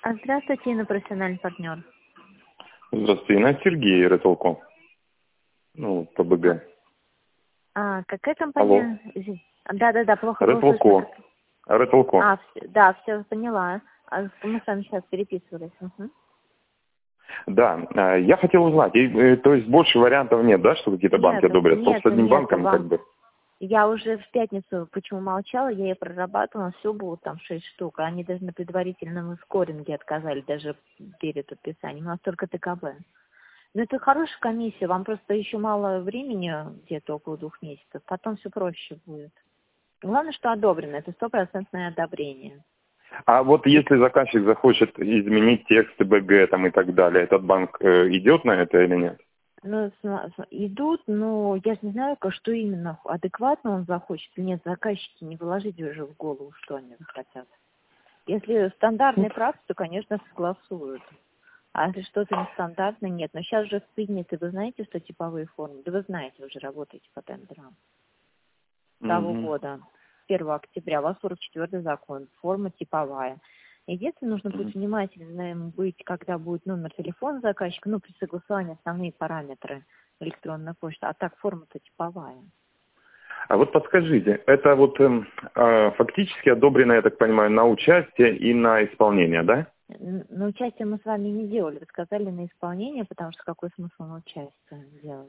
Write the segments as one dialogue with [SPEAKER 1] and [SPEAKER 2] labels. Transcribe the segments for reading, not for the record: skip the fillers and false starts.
[SPEAKER 1] Здравствуйте, Инна, профессиональный партнер.
[SPEAKER 2] Здравствуйте, Инна, Сергей, Ротелко. Ну, ПБГ.
[SPEAKER 1] Какая
[SPEAKER 2] Алло.
[SPEAKER 1] компания? Да, плохо было
[SPEAKER 2] Ротелко.
[SPEAKER 1] слышно.
[SPEAKER 2] Ротелко.
[SPEAKER 1] Да, все поняла. Мы с вами сейчас переписывались. Угу.
[SPEAKER 2] Да, я хотел узнать, то есть больше вариантов нет, да, что какие-то банки одобрят? Просто с одним банком как бы.
[SPEAKER 1] Я уже в пятницу, почему молчала, я ее прорабатывала, все было там 6 штук. Они даже на предварительном скоринге отказали, даже перед подписанием. У нас только ТКБ. Но это хорошая комиссия, вам просто еще мало времени, где-то около 2 месяцев, потом все проще будет. Главное, что одобрено, это 100% одобрение.
[SPEAKER 2] А вот если заказчик захочет изменить текст ТБГ там и так далее, этот банк идет на это или нет?
[SPEAKER 1] Ну, идут, но я же не знаю, что именно, адекватно он захочет или нет, заказчики не выложить уже в голову, что они захотят. Если стандартный прав, то, конечно, согласуют. А если что-то нестандартное, нет. Но сейчас же принято, вы знаете, что типовые формы? Да вы знаете, вы уже работаете по тендерам. Того года, 1 октября, у вас 44-й закон, форма типовая. Единственное, нужно быть внимательным быть, когда будет номер телефона заказчика, при согласовании основные параметры электронной почты, а так форма-то типовая.
[SPEAKER 2] А вот подскажите, это вот фактически одобрено, я так понимаю, на участие и на исполнение, да?
[SPEAKER 1] На участие мы с вами не делали, вы сказали на исполнение, потому что какой смысл на участие делать?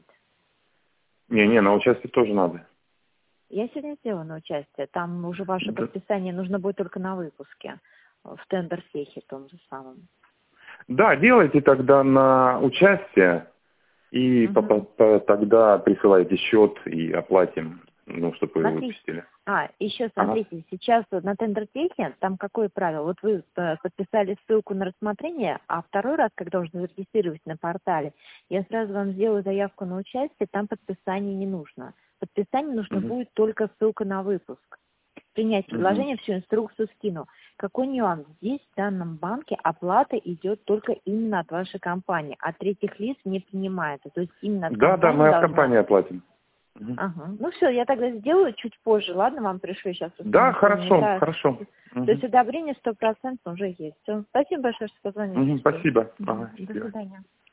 [SPEAKER 2] Не, на участие тоже надо.
[SPEAKER 1] Я сегодня сделала на участие, там уже ваше
[SPEAKER 2] Да.
[SPEAKER 1] подписание нужно будет только на выпуске, в тендер-сехе том же самом.
[SPEAKER 2] Да, делайте тогда на участие и тогда присылайте счет и оплатим, чтобы вы
[SPEAKER 1] Смотрите,
[SPEAKER 2] выпустили.
[SPEAKER 1] еще смотрите, сейчас на тендер-техе, там какое правило? Вот вы подписали ссылку на рассмотрение, а второй раз, когда уже зарегистрировались на портале, я сразу вам сделаю заявку на участие, там подписание не нужно. Подписание нужно будет только ссылка на выпуск. Принять предложение, всю инструкцию скину. Какой нюанс? Здесь, в данном банке, оплата идет только именно от вашей компании, от третьих лиц не принимается. То есть именно от компании
[SPEAKER 2] Да, мы от
[SPEAKER 1] должна...
[SPEAKER 2] компании оплатим.
[SPEAKER 1] Ага. Ну все, я тогда сделаю чуть позже, ладно, вам пришлю сейчас.
[SPEAKER 2] Да, хорошо.
[SPEAKER 1] То есть одобрение 100% уже есть. Все. Спасибо большое, что позвонили.
[SPEAKER 2] Спасибо.
[SPEAKER 1] До свидания.